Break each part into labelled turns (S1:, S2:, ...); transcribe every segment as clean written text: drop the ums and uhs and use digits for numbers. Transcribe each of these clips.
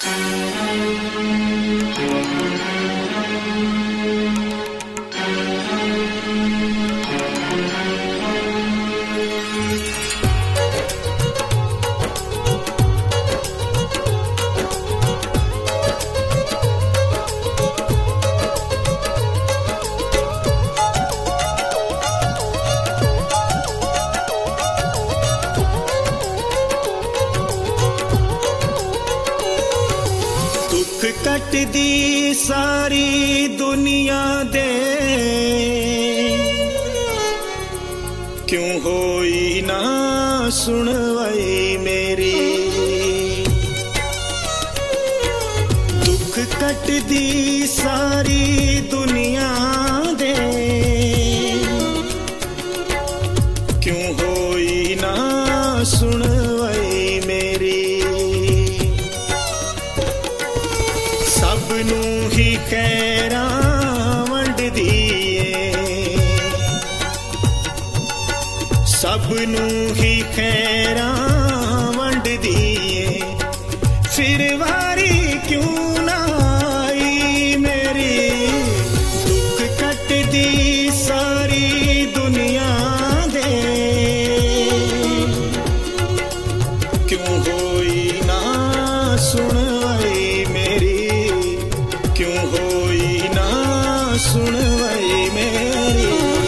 S1: Cut दी सारी दुनिया दे क्यों होई ना सुनवाई मेरी। दुख कट दी सारी दुनिया दे क्यों होई ना सुनवाई मेरी। सबनू ही खैरा वंड दिए, सबनू ही खैरा वंड दिए, फिर वारी क्यों ना आई मेरी। दुख कट दी सारी दुनिया दे क्यों होई ना सुनवाई मेरी, क्यों होई ना सुनवाई मेरी।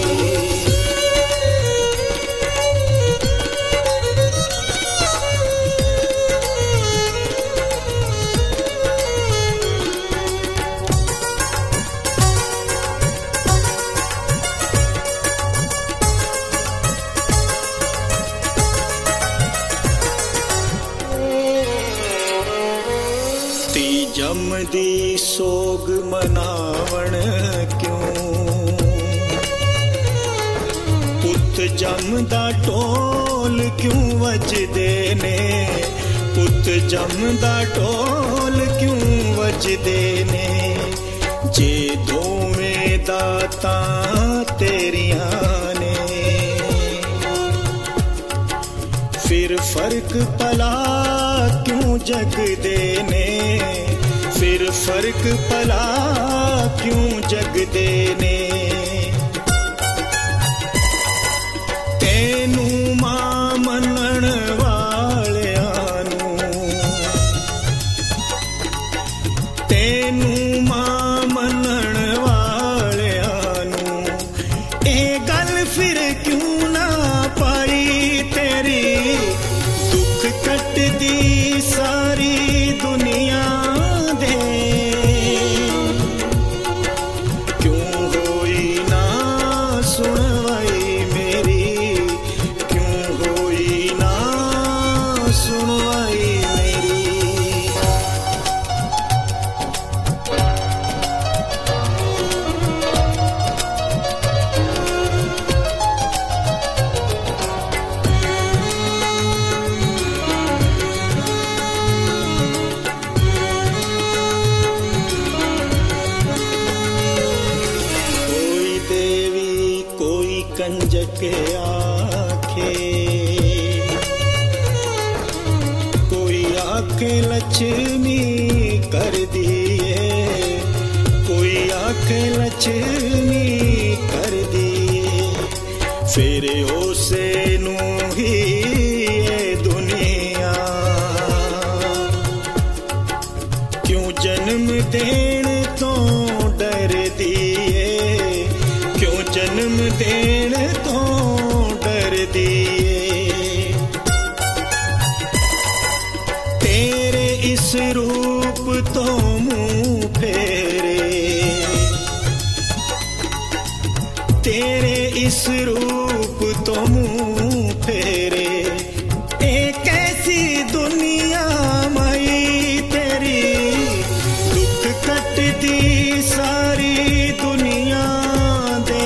S1: जमदी सोग मनावण क्यों, पुत जमदा टोल क्यों वजदे ने, पुत जमदा टोल क्यों वजदे ने। जे दोवें दाता तेरियां ने फिर फर्क भला क्यों जगदे ने, फिर फर्क भला क्यों जगदे ने। तेनू मां मनण वालियां नू, तेनू मां मनण वालियां नू ए गल फिर क्यों ना पाई तेरी। दुख कट दी सारी दुनिया दे क्यों होई ना सुनवाई मेरी, क्यों होई ना सुनवाई मेरी। कंजक आखे कोई आखे लक्ष्मी कर दिए, कोई आखे लक्ष्मी कर दिए। फिर उसे नू ही ये दुनिया क्यों जन्म देण तो डर दिए, क्यों जन्म देण तो डर दिए। तेरे इस रूप तो मुंह फेरे, तेरे इस रूप तो मुंह फेरे। एक ऐसी दुनिया मई तेरी, दुख कट दी सारी दुनिया दे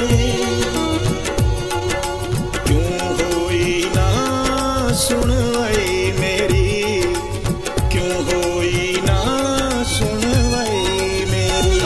S1: क्यों होई ना सुनवाई मेरी, क्यों होई ना सुनवाई मेरी।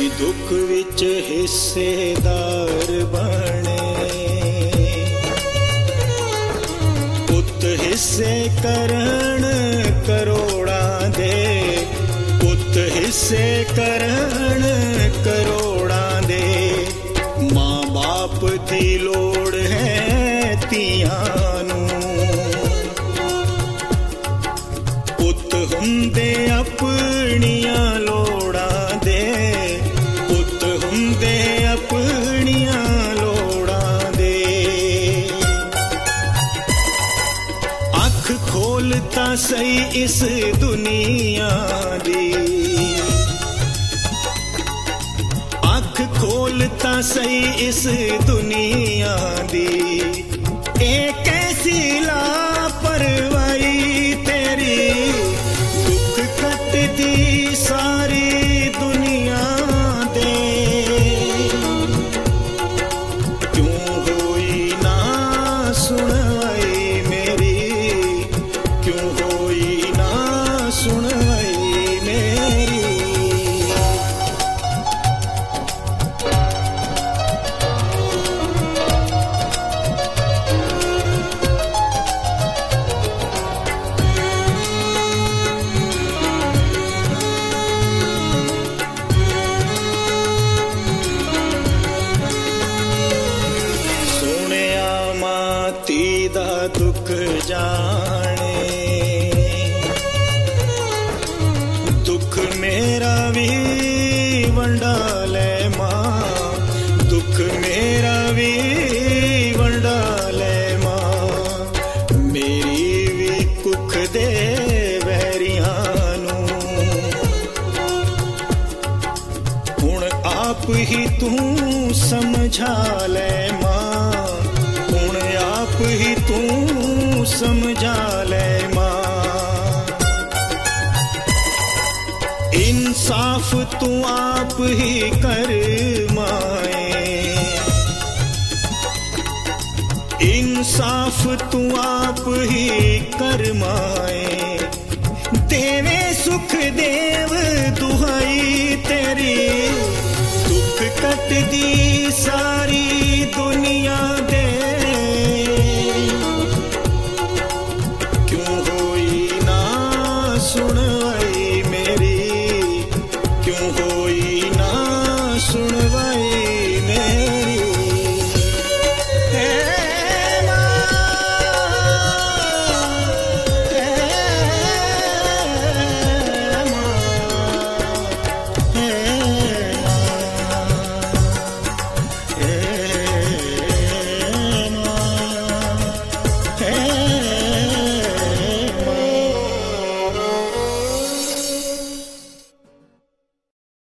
S1: दुख विच हिस्सेदार बने, पुत हिस्से करन करोड़ां दे, पुत हिस्से करन करोड़ां दे। मां बाप दी लोड़ है तियां नूं, पुत हुंदे अपनियां लोड़ां दे, पुत हुंदे अपनियां लोड़ां दे। अख खोलता सही इस दुनिया दी, अख खोलता सही इस दुनिया दी। एक कैसी लापरवाही तेरी, दुख कटदी सारी दुनिया दे। क्यों होई ना सुनवाई मेरी, क्यों होई ना सुनवाई मेरी। दा दुख जाने, दुख मेरा भी वंडा ले मां, दुख मेरा भी वंडा ले मां। मेरी भी कुख दे वैरियां नूं, हुण आप ही तू समझा ले मां, आप ही तू समझा ले मां। इंसाफ तू आप ही कर माए, इंसाफ तू आप ही कर माए। देवे सुख देव दुहाई तेरी, दुख कट दी सा